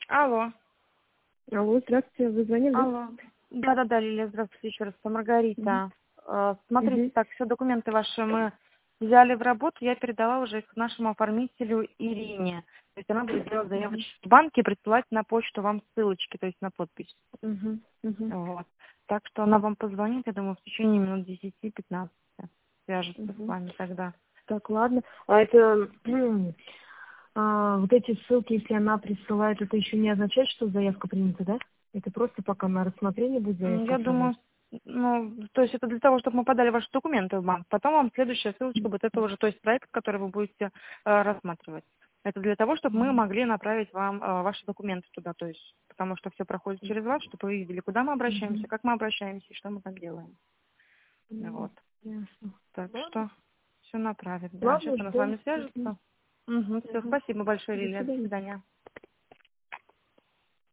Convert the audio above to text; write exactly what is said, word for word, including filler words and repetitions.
Алло. Алло, здравствуйте, вы звонили? Алло. Да-да-да, Лилия, здравствуйте еще раз, это Мгм. Маргарита. Э, Смотрите, Мгм. так, все документы ваши мы взяли в работу, я передала уже их нашему оформителю Ирине. То есть она будет делать Мгм. заявочку в банке и присылать на почту вам ссылочки, то есть на подпись. Мгм. Мгм. Вот. Так что она вам позвонит, я думаю, в течение минут десяти-пятнадцати свяжется с Мгм. вами тогда. Так, ладно. А это а, вот эти ссылки, если она присылает, это еще не означает, что заявка принята, да? Это просто пока на рассмотрение будет М, заявка Я думаю, оформлять. ну, то есть это для того, чтобы мы подали ваши документы в банк. Потом вам следующая ссылочка будет это уже, то есть проект, который вы будете э, рассматривать. Это для того, чтобы мы Мгм. могли направить вам э, ваши документы туда, то есть, потому что все проходит через вас, чтобы вы видели, куда мы обращаемся, Мгм. как мы обращаемся и что мы там делаем. М, Вот. Ясно. Так Ладно. что все направит. Да, сейчас Ладно, она с ждем. вами свяжется. Угу, все, Мгм. спасибо большое, До Лилия. До свидания. свидания.